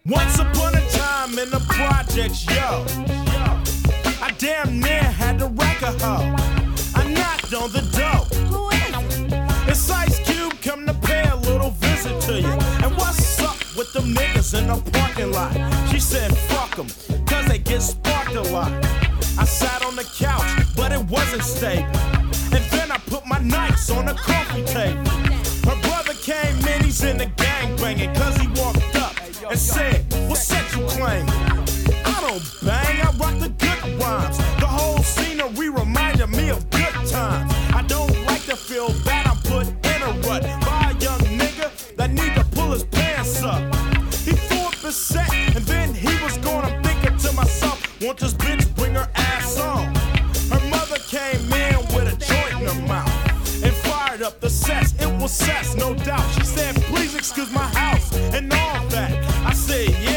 Once upon a time in the projects, yo, I damn near had to wreck a hoe. I knocked on the door. Who is it? It's Ice Cube, come to pay a little visit to you. And what's up with them niggas in the parking lot? She said, fuck them, cause they get sparked a lot. I sat on the couch, but it wasn't stable. And then I put my nights on the coffee table. Her brother came in, he's in the gang banging, cause he walked up and said, what set you claim? I don't bang, I rock the good rhymes. The whole scenery reminded me of good times. I don't like to feel bad, I'm put in a rut by a young nigga that need to pull his pants up. He threw up his set, and then he was gone. I'm thinking to myself, won't this bitch bring her ass on? Her mother came in with a joint in her mouth and fired up the sets. It was sets, no doubt. She said,